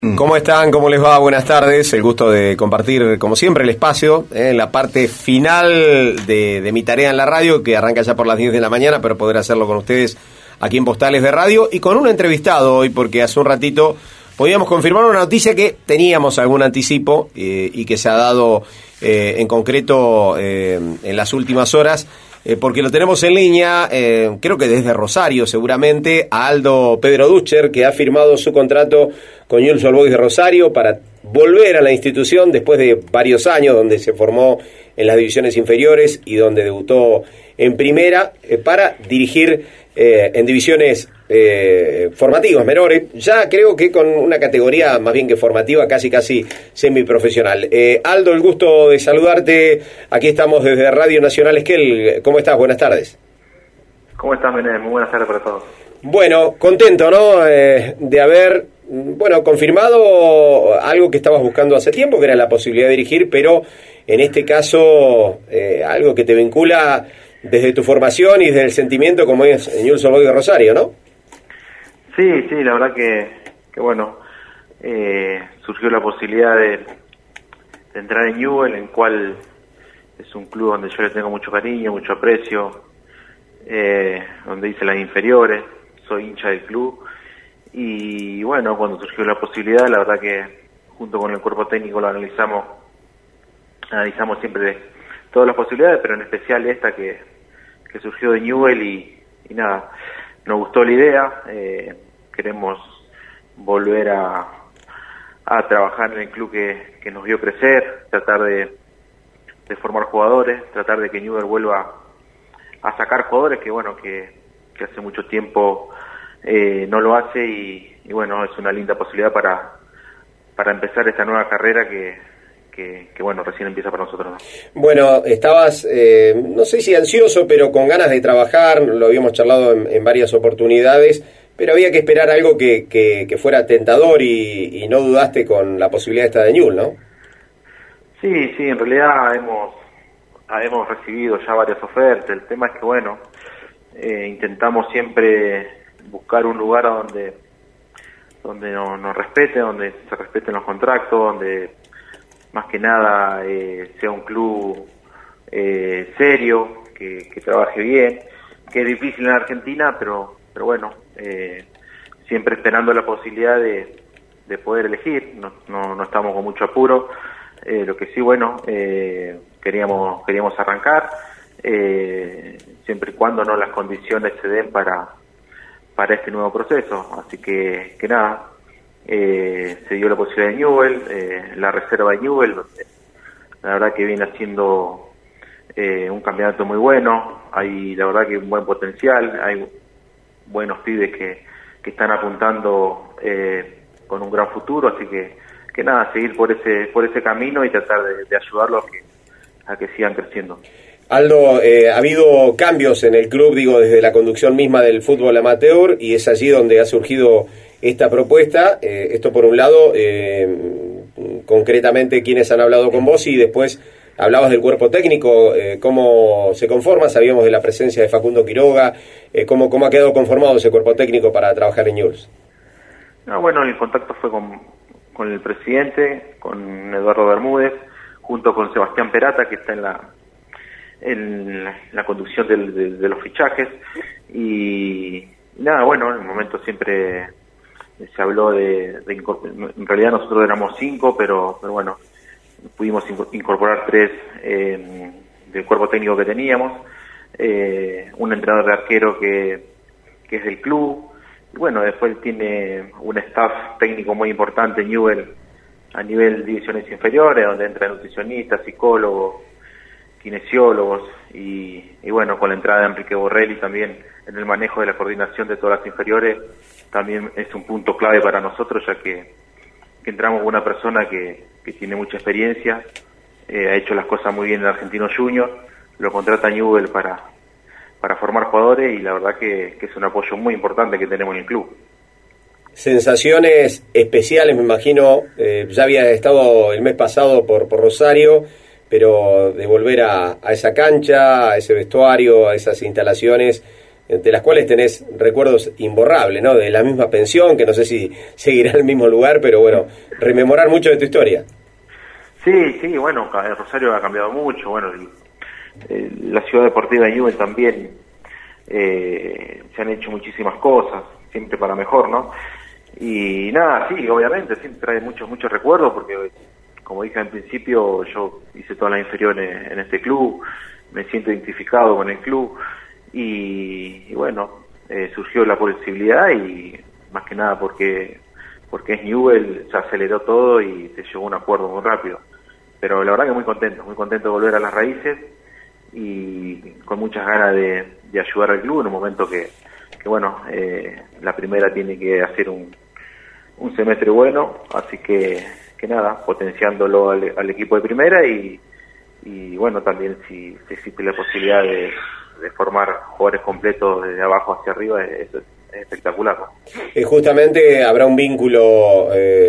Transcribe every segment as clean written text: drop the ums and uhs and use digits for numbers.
¿Cómo están? ¿Cómo les va? Buenas tardes. El gusto de compartir, como siempre, el espacio en la parte final de mi tarea en la radio, que arranca ya por las 10 de la mañana, pero poder hacerlo con ustedes aquí en Postales de Radio y con un entrevistado hoy, porque hace un ratito podíamos confirmar una noticia que teníamos algún anticipo y que se ha dado en concreto en las últimas horas. Porque lo tenemos en línea, creo que desde Rosario seguramente, a Aldo Pedro Ducher, que ha firmado su contrato con Newell's Old Boys de Rosario para volver a la institución después de varios años, donde se formó en las divisiones inferiores y donde debutó en primera, para dirigir en divisiones formativas, menores, ya creo que con una categoría más bien que formativa, casi semiprofesional. Aldo, el gusto de saludarte. Aquí estamos desde Radio Nacional Esquel. ¿Cómo estás? Buenas tardes. ¿Cómo estás, Menem? Muy buenas tardes para todos. Bueno, contento, ¿no? De haber, confirmado algo que estabas buscando hace tiempo, que era la posibilidad de dirigir, pero en este caso algo que te vincula desde tu formación y desde el sentimiento, como es Newell's Old Boys de Rosario, ¿no? Sí, la verdad que bueno, surgió la posibilidad de entrar en Newell, en cual es un club donde yo le tengo mucho cariño, mucho aprecio, donde hice las inferiores, soy hincha del club, y bueno, cuando surgió la posibilidad, la verdad que junto con el cuerpo técnico lo analizamos siempre todas las posibilidades, pero en especial esta que surgió de Newell y nada, nos gustó la idea, queremos volver a trabajar en el club que nos vio crecer, tratar de formar jugadores, tratar de que Newell vuelva a sacar jugadores que hace mucho tiempo no lo hace y bueno, es una linda posibilidad para empezar esta nueva carrera que bueno, recién empieza para nosotros, ¿no? Bueno, estabas, no sé si ansioso, pero con ganas de trabajar, lo habíamos charlado en varias oportunidades, pero había que esperar algo que fuera tentador y no dudaste con la posibilidad esta de Newell, ¿no? Sí, en realidad hemos recibido ya varias ofertas. El tema es que bueno, intentamos siempre buscar un lugar donde nos respete, donde se respeten los contratos, donde más que nada sea un club serio, que trabaje bien, que es difícil en Argentina, pero bueno, siempre esperando la posibilidad de poder elegir. No estamos con mucho apuro, lo que sí, bueno, queríamos arrancar, siempre y cuando no las condiciones se den para este nuevo proceso, así que nada, se dio la posibilidad de Newell, la reserva de Newell, donde la verdad que viene haciendo un campeonato muy bueno, hay la verdad que un buen potencial, hay buenos pibes que están apuntando con un gran futuro, así que nada, seguir por ese camino y tratar de ayudarlos a que sigan creciendo. Aldo, ha habido cambios en el club, desde la conducción misma del fútbol amateur, y es allí donde ha surgido esta propuesta. Esto por un lado, concretamente quienes han hablado con vos, y después hablabas del cuerpo técnico, cómo se conforma. Sabíamos de la presencia de Facundo Quiroga, cómo ha quedado conformado ese cuerpo técnico para trabajar en Newell's. Bueno, el contacto fue con el presidente, con Eduardo Bermúdez, junto con Sebastián Perata, que está en la conducción de los fichajes, y nada, bueno, en el momento siempre se habló de en realidad nosotros éramos 5, pero bueno, pudimos incorporar 3 del cuerpo técnico que teníamos, un entrenador de arquero que es del club, y bueno, después tiene un staff técnico muy importante Newell a nivel divisiones inferiores, donde entran nutricionistas, psicólogos, kinesiólogos, y bueno, con la entrada de Enrique Borrelli también en el manejo de la coordinación de todas las inferiores, también es un punto clave para nosotros, ya que entramos con una persona que tiene mucha experiencia, ha hecho las cosas muy bien en Argentino Junior, lo contrata Newell para formar jugadores, y la verdad que es un apoyo muy importante que tenemos en el club. Sensaciones especiales, me imagino, ya había estado el mes pasado por Rosario, pero de volver a esa cancha, a ese vestuario, a esas instalaciones, de las cuales tenés recuerdos imborrables, ¿no? De la misma pensión, que no sé si seguirá en el mismo lugar, pero bueno, rememorar mucho de tu historia. Sí, bueno, Rosario ha cambiado mucho, bueno, la ciudad deportiva de Newell también, se han hecho muchísimas cosas, siempre para mejor, ¿no? Y nada, sí, obviamente, siempre trae muchos recuerdos, porque como dije al principio, yo hice todas las inferiores en este club, me siento identificado con el club, y bueno, surgió la posibilidad, y más que nada porque es Newell, se aceleró todo y se llegó a un acuerdo muy rápido. Pero la verdad que muy contento de volver a las raíces y con muchas ganas de ayudar al club en un momento que bueno, la primera tiene que hacer un semestre bueno, así que nada, potenciándolo al equipo de primera y bueno, también si existe la posibilidad de formar jugadores completos desde abajo hacia arriba, eso es espectacular, ¿no? Justamente habrá un vínculo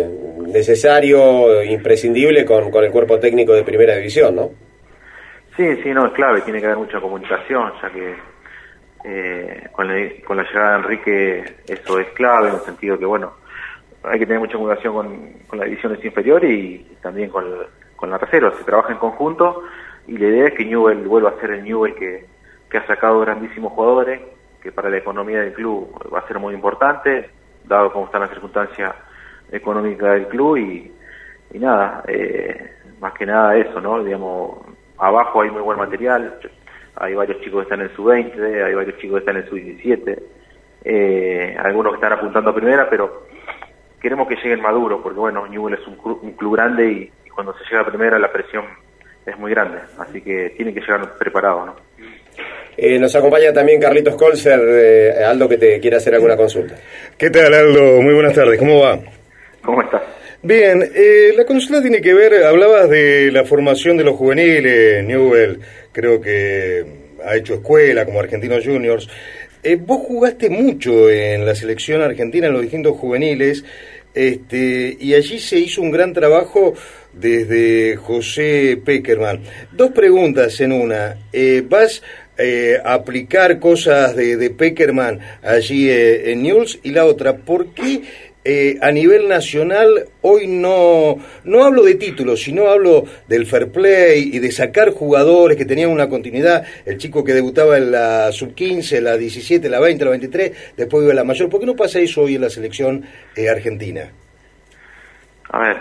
necesario, imprescindible con el cuerpo técnico de primera división, ¿no? Sí, no, es clave, tiene que haber mucha comunicación, ya que con la llegada de Enrique eso es clave, en el sentido que, bueno, hay que tener mucha comunicación con las divisiones inferiores y también con la reserva, se trabaja en conjunto y la idea es que Newell vuelva a ser el Newell que ha sacado grandísimos jugadores, que para la economía del club va a ser muy importante, dado cómo están las circunstancias económicas del club y nada, más que nada eso, ¿no? Digamos, abajo hay muy buen material, hay varios chicos que están en el sub-20, hay varios chicos que están en el sub-17, algunos que están apuntando a primera, pero queremos que lleguen maduros, porque bueno, Newell es un club grande y cuando se llega a primera la presión es muy grande, así que tienen que llegar preparados, ¿no? Nos acompaña también Carlitos Colser, Aldo, que te quiere hacer alguna consulta. ¿Qué tal, Aldo? Muy buenas tardes, ¿cómo va? ¿Cómo estás? Bien, la consulta tiene que ver, hablabas de la formación de los juveniles, Newell creo que ha hecho escuela como Argentinos Juniors. Vos jugaste mucho en la selección argentina, en los distintos juveniles, y allí se hizo un gran trabajo desde José Peckerman. Dos preguntas en una. ¿Vas a aplicar cosas de Peckerman allí en Newell's? Y la otra, ¿por qué a nivel nacional hoy no hablo de títulos, sino hablo del fair play y de sacar jugadores que tenían una continuidad? El chico que debutaba en la sub-15, la 17, la 20, la 23, después iba a la mayor. ¿Por qué no pasa eso hoy en la selección argentina? A ver,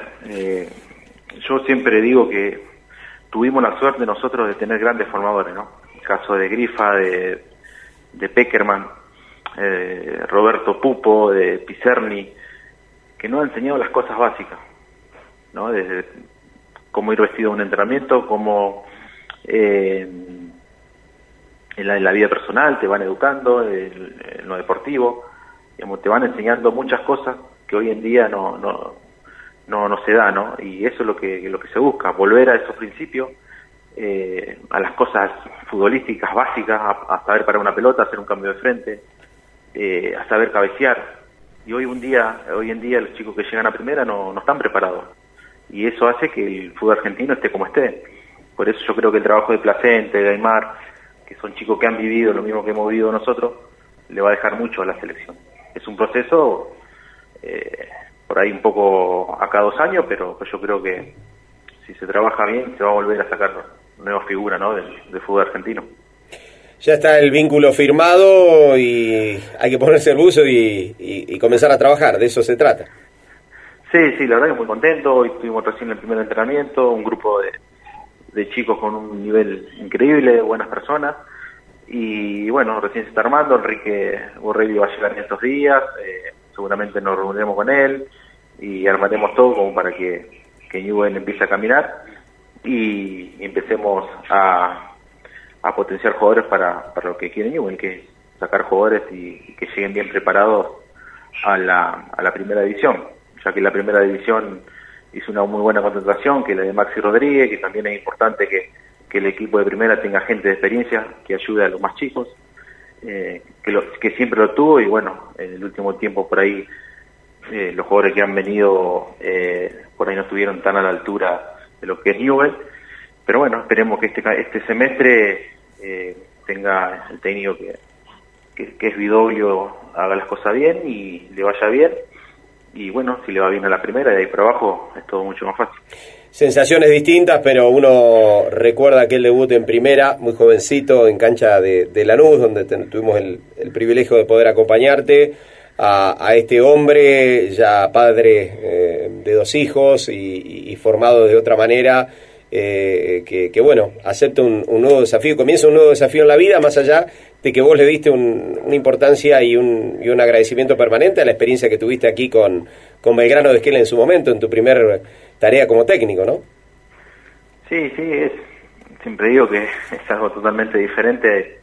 yo siempre digo que tuvimos la suerte nosotros de tener grandes formadores, ¿no? El caso de Grifa, de Peckerman, Roberto Pupo, de Picerni, que nos han enseñado las cosas básicas, ¿no? Desde cómo ir vestido a un entrenamiento, cómo en la vida personal te van educando, en lo deportivo, digamos, te van enseñando muchas cosas que hoy en día no se da, ¿no? Y eso es lo que se busca, volver a esos principios, a las cosas futbolísticas básicas, a saber parar una pelota, hacer un cambio de frente, a saber cabecear. Y hoy en día los chicos que llegan a primera no están preparados, y eso hace que el fútbol argentino esté como esté. Por eso yo creo que el trabajo de Placente, de Aymar, que son chicos que han vivido lo mismo que hemos vivido nosotros, le va a dejar mucho a la selección. Es un proceso por ahí un poco a cada 2 años, pero yo creo que si se trabaja bien se va a volver a sacar nuevas figuras, ¿no? del fútbol argentino. Ya está el vínculo firmado y hay que ponerse el buzo y comenzar a trabajar, de eso se trata. Sí, la verdad que muy contento. Hoy estuvimos recién en el primer entrenamiento, un grupo de chicos con un nivel increíble, buenas personas, y bueno, recién se está armando. Enrique Borrelli va a llegar en estos días, seguramente nos reuniremos con él y armaremos todo como para que Newell empiece a caminar y empecemos a potenciar jugadores para lo que quiere Newell, que es sacar jugadores y que lleguen bien preparados a la primera división, ya que la primera división hizo una muy buena contratación, que la de Maxi Rodríguez, que también es importante que el equipo de primera tenga gente de experiencia que ayude a los más chicos, que siempre lo tuvo, y bueno, en el último tiempo por ahí los jugadores que han venido por ahí no estuvieron tan a la altura de lo que es Newell. Pero bueno, esperemos que este semestre tenga el técnico que es Vidoglio haga las cosas bien y le vaya bien. Y bueno, si le va bien a la primera, de ahí para abajo es todo mucho más fácil. Sensaciones distintas, pero uno recuerda aquel debut en primera, muy jovencito, en cancha de Lanús, donde tuvimos el privilegio de poder acompañarte, a este hombre ya padre de 2 hijos y formado de otra manera, que bueno, acepta un nuevo desafío, comienza un nuevo desafío en la vida, más allá de que vos le diste una importancia y un agradecimiento permanente a la experiencia que tuviste aquí con Belgrano de Esquel en su momento, en tu primer tarea como técnico, ¿no? Sí, siempre digo que es algo totalmente diferente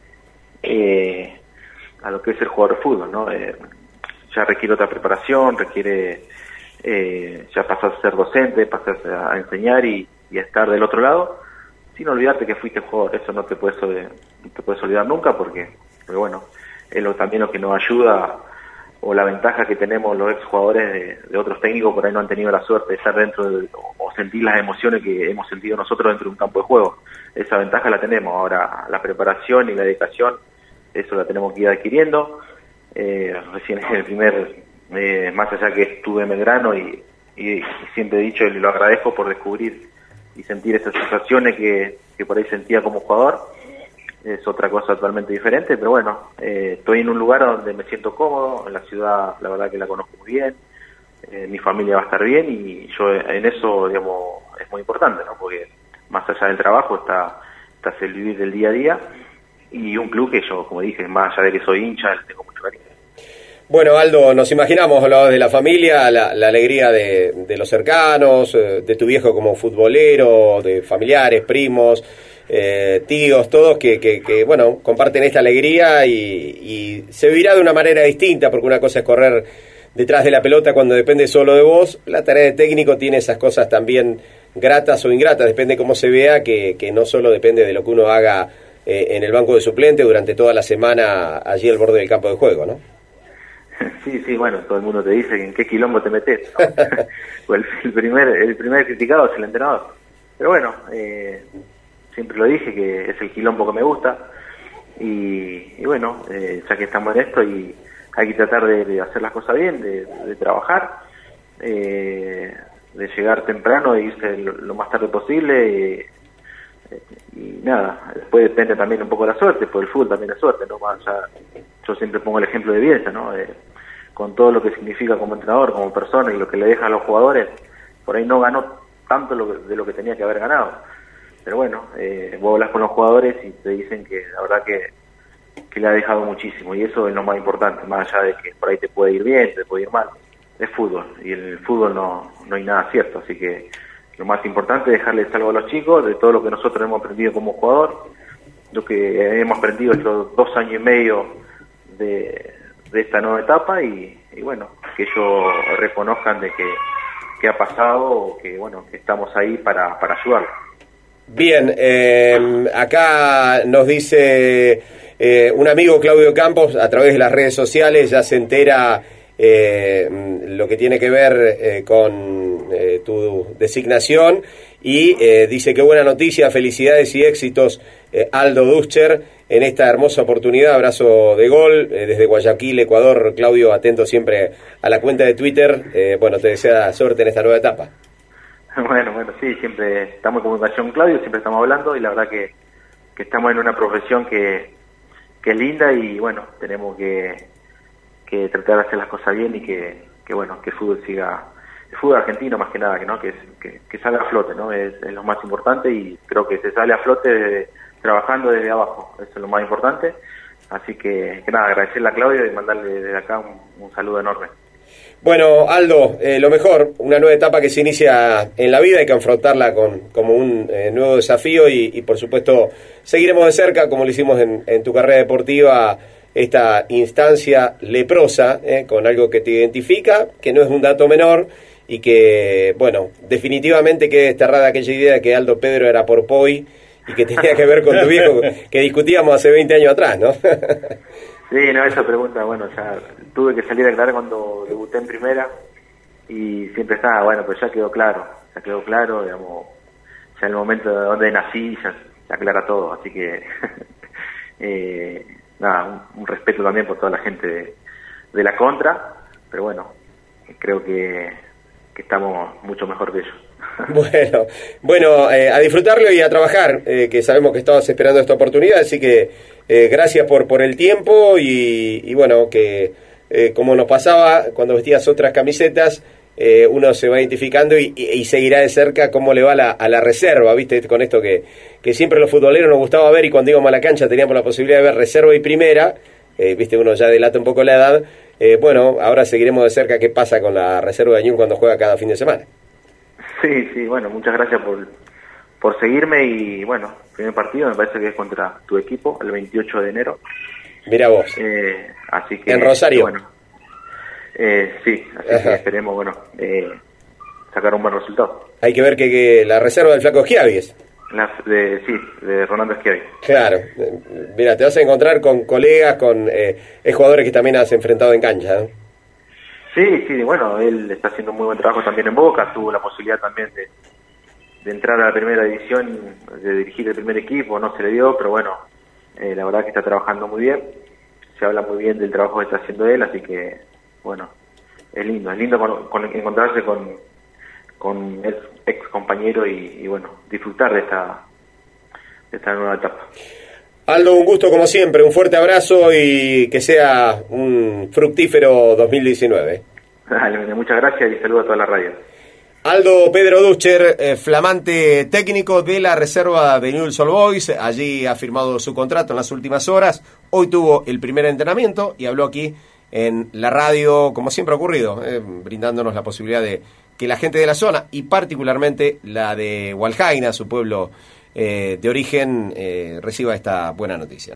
a lo que es el jugador de fútbol, ¿no? Ya requiere otra preparación, requiere ya pasar a ser docente, pasar a enseñar y a estar del otro lado, sin olvidarte que fuiste jugador. Eso no te puedes olvidar nunca, porque bueno, es también lo que nos ayuda, o la ventaja que tenemos los exjugadores de otros técnicos por ahí no han tenido la suerte de estar dentro o sentir las emociones que hemos sentido nosotros dentro de un campo de juego. Esa ventaja la tenemos. Ahora la preparación y la dedicación, eso la tenemos que ir adquiriendo. Recién en el primer, más allá que estuve en Belgrano y siempre he dicho y lo agradezco por descubrir y sentir esas sensaciones que por ahí sentía como jugador, es otra cosa totalmente diferente, pero bueno, estoy en un lugar donde me siento cómodo, en la ciudad la verdad que la conozco muy bien, mi familia va a estar bien y yo en eso, digamos, es muy importante, ¿no? Porque más allá del trabajo está el vivir del día a día y un club que yo, como dije, más allá de que soy hincha, le tengo mucho cariño. Bueno, Aldo, nos imaginamos, hablabas de la familia, la alegría de los cercanos, de tu viejo como futbolero, de familiares, primos, tíos, todos que bueno, comparten esta alegría y se vivirá de una manera distinta, porque una cosa es correr detrás de la pelota cuando depende solo de vos. La tarea de técnico tiene esas cosas también gratas o ingratas, depende cómo se vea, que no solo depende de lo que uno haga en el banco de suplente durante toda la semana allí al borde del campo de juego, ¿no? Sí, bueno, todo el mundo te dice en qué quilombo te metes, ¿no? Pues el primer criticado es el entrenador. Pero bueno, siempre lo dije que es el quilombo que me gusta y bueno, ya que estamos en esto y hay que tratar de hacer las cosas bien, de trabajar, de llegar temprano e irse lo más tarde posible y nada, después depende también un poco de la suerte, porque el fútbol también es suerte, ¿no? Yo siempre pongo el ejemplo de Bielsa, ¿no? Con todo lo que significa como entrenador, como persona y lo que le deja a los jugadores, por ahí no ganó tanto de lo que tenía que haber ganado. Pero bueno, vos hablas con los jugadores y te dicen que la verdad que le ha dejado muchísimo y eso es lo más importante, más allá de que por ahí te puede ir bien, te puede ir mal. Es fútbol y en el fútbol no hay nada cierto, así que lo más importante es dejarles algo a los chicos de todo lo que nosotros hemos aprendido como jugador, lo que hemos aprendido estos 2 años y medio de esta nueva etapa y bueno, que ellos reconozcan de que ha pasado o que bueno, que estamos ahí para ayudarlos. Bien, acá nos dice un amigo, Claudio Campos, a través de las redes sociales ya se entera lo que tiene que ver con tu designación y dice que buena noticia, felicidades y éxitos Aldo Duscher en esta hermosa oportunidad, abrazo de gol desde Guayaquil, Ecuador. Claudio, atento siempre a la cuenta de Twitter, bueno, te desea suerte en esta nueva etapa. Bueno, sí, siempre estamos en comunicación con Claudio, siempre estamos hablando y la verdad que estamos en una profesión que es linda y bueno, tenemos que tratar de hacer las cosas bien y que bueno, que el fútbol siga, el fútbol argentino más que nada, que salga a flote, ¿no? Es lo más importante y creo que se sale a flote trabajando desde abajo, eso es lo más importante, así que nada, agradecerle a Claudio y mandarle desde acá un saludo enorme. Bueno, Aldo, lo mejor, una nueva etapa que se inicia en la vida, hay que afrontarla como un nuevo desafío y por supuesto seguiremos de cerca, como lo hicimos en tu carrera deportiva, esta instancia leprosa, con algo que te identifica, que no es un dato menor y que, bueno, definitivamente quede desterrada aquella idea de que Aldo Pedro era porpoy y que tenía que ver con tu viejo que discutíamos hace 20 años atrás, ¿no? Sí, no, esa pregunta, bueno, ya tuve que salir a aclarar cuando debuté en primera y siempre estaba, bueno, pues ya quedó claro, digamos, ya el momento de donde nací ya aclara todo, así que nada, un respeto también por toda la gente de la contra, pero bueno, creo que estamos mucho mejor que ellos. Bueno, a disfrutarlo y a trabajar, que sabemos que estabas esperando esta oportunidad, así que gracias por el tiempo y bueno, que como nos pasaba cuando vestías otras camisetas, uno se va identificando y seguirá de cerca cómo le va a la reserva, ¿viste? Con esto que siempre los futboleros nos gustaba ver, y cuando íbamos a la cancha teníamos la posibilidad de ver reserva y primera, ¿viste? Uno ya delata un poco la edad. Bueno, ahora seguiremos de cerca qué pasa con la reserva de Ñublense cuando juega cada fin de semana. Sí, bueno, muchas gracias por seguirme y bueno, primer partido me parece que es contra tu equipo, el 28 de enero. Mira vos. Así que, en Rosario. Bueno, sí, así que esperemos, bueno, sacar un buen resultado. Hay que ver que la reserva del Flaco Schiavi es. De Rolando Schiavi. Claro, mira, te vas a encontrar con colegas, con jugadores que también has enfrentado en cancha, ¿no? Sí, bueno, él está haciendo un muy buen trabajo también en Boca, tuvo la posibilidad también de entrar a la primera división, de dirigir el primer equipo, no se le dio, pero bueno, la verdad que está trabajando muy bien, se habla muy bien del trabajo que está haciendo él, así que, bueno, es lindo encontrarse con ex compañero y bueno, disfrutar de esta nueva etapa. Aldo, un gusto como siempre, un fuerte abrazo y que sea un fructífero 2019. Dale, muchas gracias y saludo a toda la radio. Aldo Pedro Duscher, flamante técnico de la reserva de Newell's Old Boys, allí ha firmado su contrato en las últimas horas, hoy tuvo el primer entrenamiento y habló aquí en la radio, como siempre ha ocurrido, brindándonos la posibilidad de que la gente de la zona, y particularmente la de Hualjaina, su pueblo de origen, reciba esta buena noticia.